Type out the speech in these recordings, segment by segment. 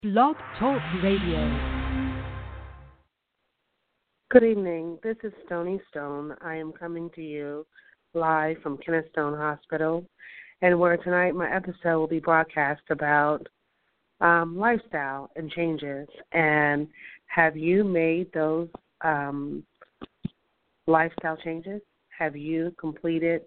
Blog Talk Radio. Good evening. This is Stony Stone. I am coming to you live from Kenneth Stone Hospital, and where tonight my episode will be broadcast about lifestyle and changes. And have you made those lifestyle changes? Have you completed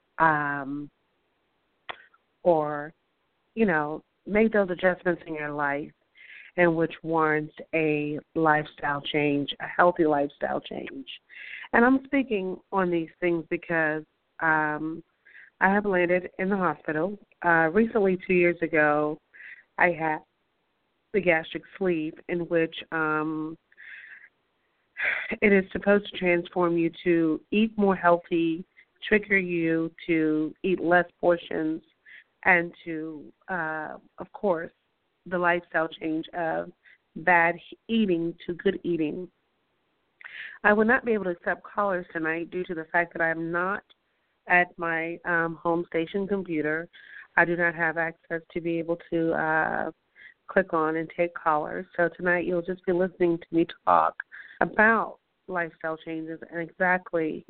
or, made those adjustments in your life and which warrants a lifestyle change, a healthy lifestyle change? And I'm speaking on these things because I have landed in the hospital. Recently, 2 years ago, I had the gastric sleeve, in which it is supposed to transform you to eat more healthy, trigger you to eat less portions, and to, of course, the lifestyle change of bad eating to good eating. I will not be able to accept callers tonight due to the fact that I am not at my home station computer. I do not have access to be able to click on and take callers. So tonight you'll just be listening to me talk about lifestyle changes and exactly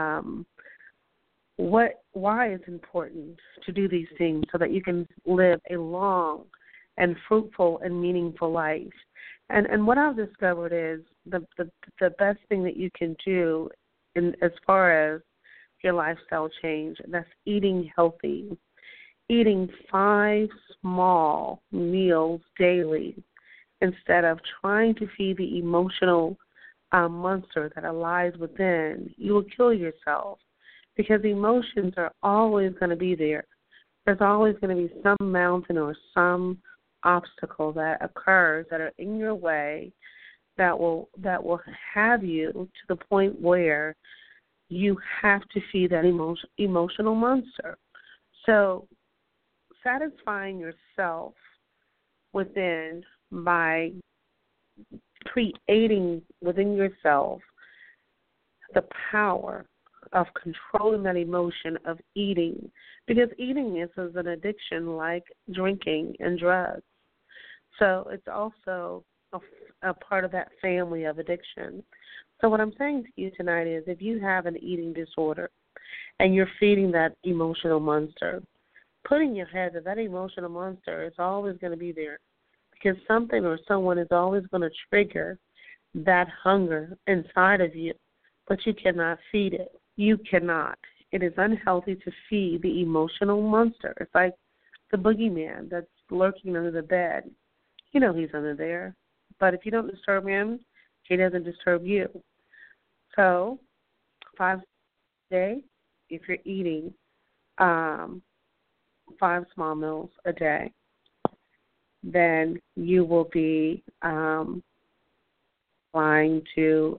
why it's important to do these things so that you can live a long and fruitful and meaningful life. And what I've discovered is the best thing that you can do as far as your lifestyle change, that's eating healthy, eating 5 small meals daily instead of trying to feed the emotional monster that lies within. You will kill yourself because emotions are always going to be there. There's always going to be some mountain or some obstacle that occurs that are in your way that will have you to the point where you have to feed that emotional monster. So satisfying yourself within by creating within yourself the power of controlling that emotion of eating, because eating is an addiction like drinking and drugs. So it's also a part of that family of addiction. So what I'm saying to you tonight is if you have an eating disorder and you're feeding that emotional monster, put in your head that emotional monster is always going to be there because something or someone is always going to trigger that hunger inside of you, but you cannot feed it. You cannot. It is unhealthy to feed the emotional monster. It's like the boogeyman that's lurking under the bed. You know he's under there. But if you don't disturb him, he doesn't disturb you. So 5 a day, if you're eating 5 small meals a day, then you will be trying to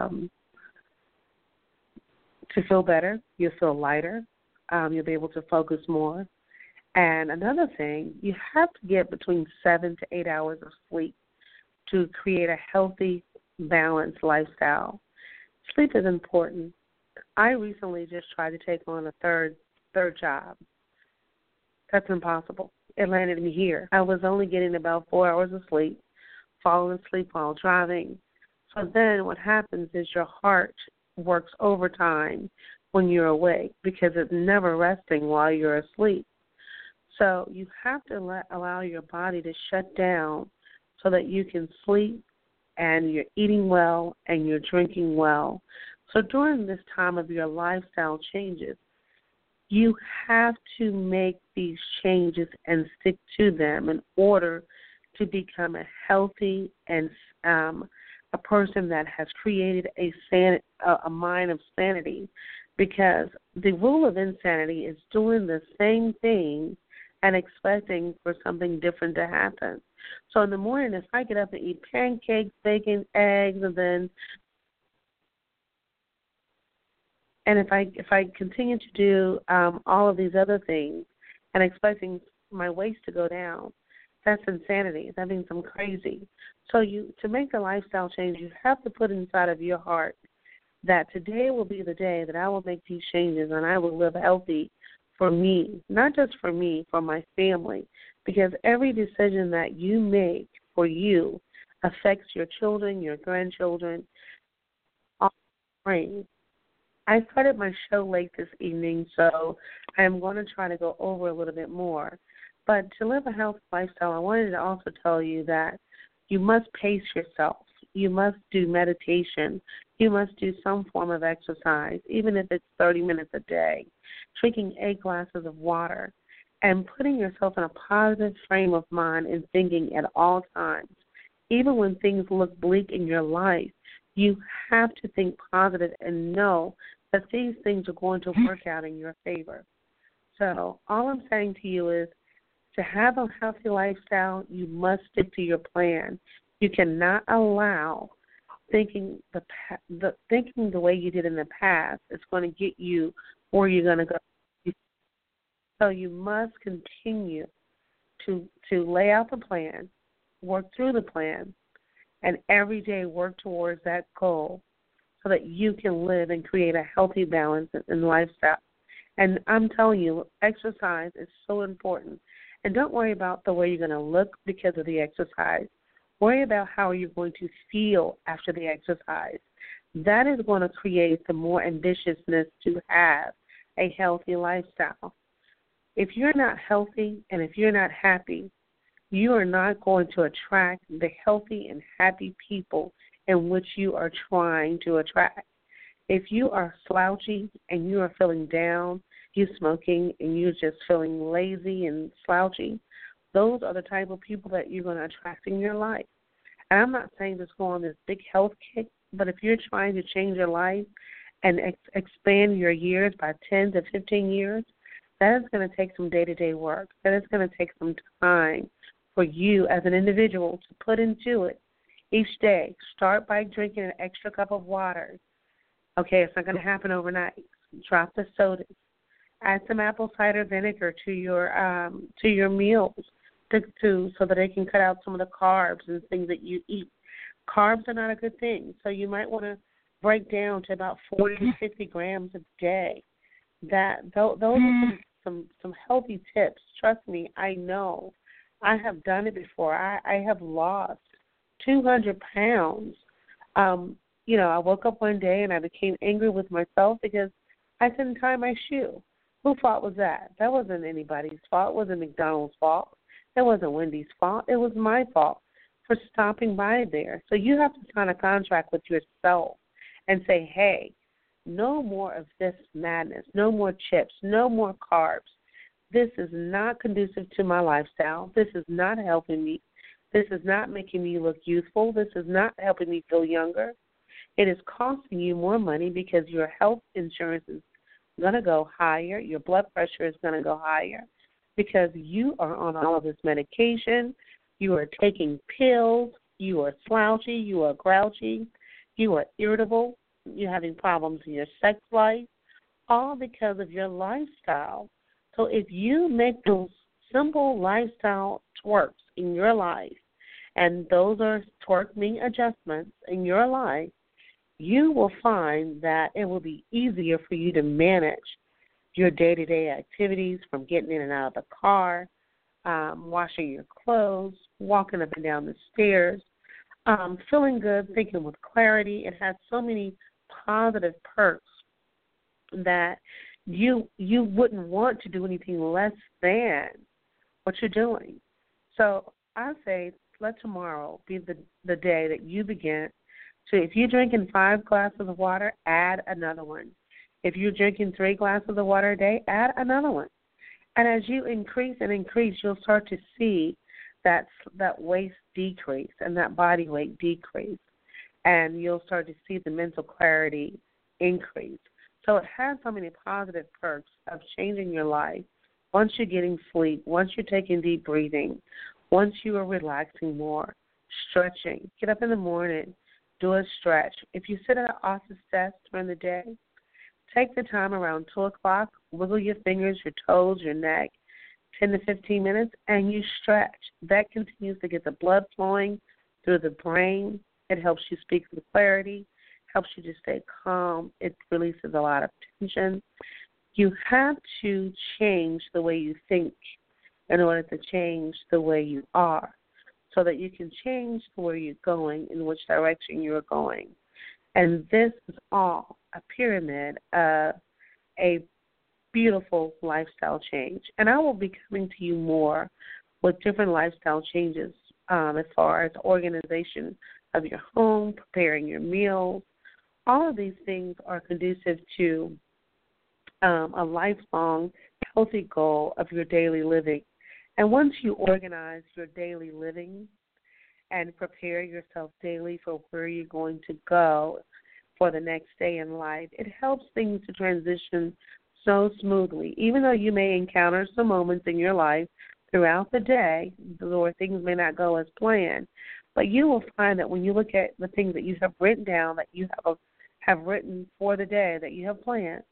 feel better. You'll feel lighter. You'll be able to focus more. And another thing, you have to get between 7 to 8 hours of sleep to create a healthy, balanced lifestyle. Sleep is important. I recently just tried to take on a third job. That's impossible. It landed me here. I was only getting about 4 hours of sleep, falling asleep while driving. So then what happens is your heart works overtime when you're awake because it's never resting while you're asleep. So you have to allow your body to shut down so that you can sleep and you're eating well and you're drinking well. So during this time of your lifestyle changes, you have to make these changes and stick to them in order to become a healthy and a person that has created a mind of sanity, because the rule of insanity is doing the same thing and expecting for something different to happen. So in the morning, if I get up and eat pancakes, bacon, eggs, and if I continue to do all of these other things and expecting my waist to go down, that's insanity. That means I'm crazy. So to make the lifestyle change, you have to put inside of your heart that today will be the day that I will make these changes and I will live healthy for me, not just for me, for my family, because every decision that you make for you affects your children, your grandchildren, all brain. I started my show late this evening, so I am going to try to go over a little bit more. But to live a healthy lifestyle, I wanted to also tell you that you must pace yourself. You must do meditation. You must do some form of exercise, even if it's 30 minutes a day, drinking 8 glasses of water, and putting yourself in a positive frame of mind and thinking at all times. Even when things look bleak in your life, you have to think positive and know that these things are going to work out in your favor. So all I'm saying to you is to have a healthy lifestyle, you must stick to your plan. You cannot allow thinking the way you did in the past is going to get you where you're going to go. So you must continue to lay out the plan, work through the plan, and every day work towards that goal so that you can live and create a healthy balance in lifestyle. And I'm telling you, exercise is so important. And don't worry about the way you're going to look because of the exercise. Worry about how you're going to feel after the exercise. That is going to create the more ambitiousness to have a healthy lifestyle. If you're not healthy and if you're not happy, you are not going to attract the healthy and happy people in which you are trying to attract. If you are slouchy and you are feeling down, you're smoking and you're just feeling lazy and slouchy, those are the type of people that you're going to attract in your life. And I'm not saying just go on this big health kick, but if you're trying to change your life and expand your years by 10 to 15 years, that is going to take some day-to-day work. That is going to take some time for you as an individual to put into it each day. Start by drinking an extra cup of water. Okay, it's not going to happen overnight. Drop the sodas. Add some apple cider vinegar to your meals so that it can cut out some of the carbs and things that you eat. Carbs are not a good thing, so you might want to break down to about 40 to 50 grams a day. Those are some healthy tips. Trust me, I know. I have done it before. I have lost 200 pounds. I woke up one day and I became angry with myself because I couldn't tie my shoe. Whose fault was that? That wasn't anybody's fault. It wasn't McDonald's fault. It wasn't Wendy's fault. It was my fault for stopping by there. So you have to sign a contract with yourself and say, hey, no more of this madness, no more chips, no more carbs. This is not conducive to my lifestyle. This is not helping me. This is not making me look youthful. This is not helping me feel younger. It is costing you more money because your health insurance is going to go higher. Your blood pressure is going to go higher because you are on all of this medication. You are taking pills. You are slouchy. You are grouchy. You are irritable. You're having problems in your sex life, all because of your lifestyle. So if you make those simple lifestyle twerks in your life, and those are twerking adjustments in your life, you will find that it will be easier for you to manage your day-to-day activities, from getting in and out of the car, washing your clothes, walking up and down the stairs, feeling good, thinking with clarity. It has so many positive perks that you wouldn't want to do anything less than what you're doing. So I say let tomorrow be the day that you begin to, if you're drinking 5 glasses of water, add another one. If you're drinking 3 glasses of water a day, add another one. And as you increase and increase, you'll start to see that waist decrease and that body weight decrease. And you'll start to see the mental clarity increase. So it has so many positive perks of changing your life once you're getting sleep, once you're taking deep breathing, once you are relaxing more, stretching. Get up in the morning, do a stretch. If you sit at an office desk during the day, take the time around 2 o'clock, wiggle your fingers, your toes, your neck, 10 to 15 minutes, and you stretch. That continues to get the blood flowing through the brain. It helps you speak with clarity, helps you to stay calm. It releases a lot of tension. You have to change the way you think in order to change the way you are. so that you can change where you're going, in which direction you're going. And this is all a pyramid of a beautiful lifestyle change. And I will be coming to you more with different lifestyle changes as far as organization of your home, preparing your meals. All of these things are conducive to a lifelong healthy goal of your daily living. And once you organize your daily living and prepare yourself daily for where you're going to go for the next day in life, it helps things to transition so smoothly. Even though you may encounter some moments in your life throughout the day where things may not go as planned, but you will find that when you look at the things that you have written down, that you have written for the day, that you have planned,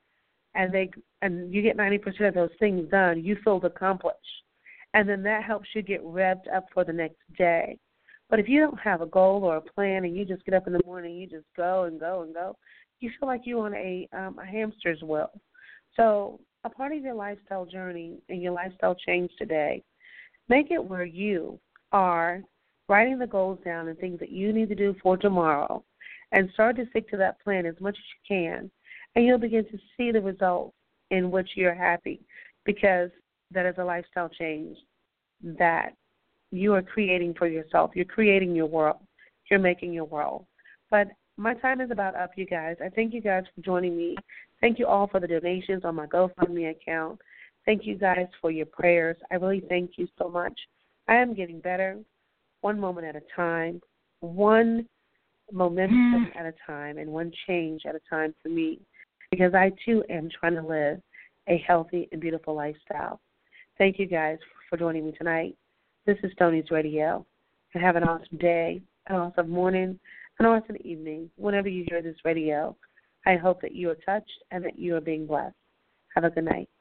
and you get 90% of those things done, you feel accomplished. And then that helps you get revved up for the next day. But if you don't have a goal or a plan and you just get up in the morning and you just go and go and go, you feel like you're on a hamster's wheel. So a part of your lifestyle journey and your lifestyle change today, make it where you are writing the goals down and things that you need to do for tomorrow, and start to stick to that plan as much as you can, and you'll begin to see the results in which you're happy, because that is a lifestyle change that you are creating for yourself. You're creating your world. You're making your world. But my time is about up, you guys. I thank you guys for joining me. Thank you all for the donations on my GoFundMe account. Thank you guys for your prayers. I really thank you so much. I am getting better, one moment at a time, one momentum at a time, and one change at a time for me, because I, too, am trying to live a healthy and beautiful lifestyle. Thank you guys for joining me tonight. This is Stoney's Radio. And have an awesome day, an awesome morning, an awesome evening. Whenever you hear this radio, I hope that you are touched and that you are being blessed. Have a good night.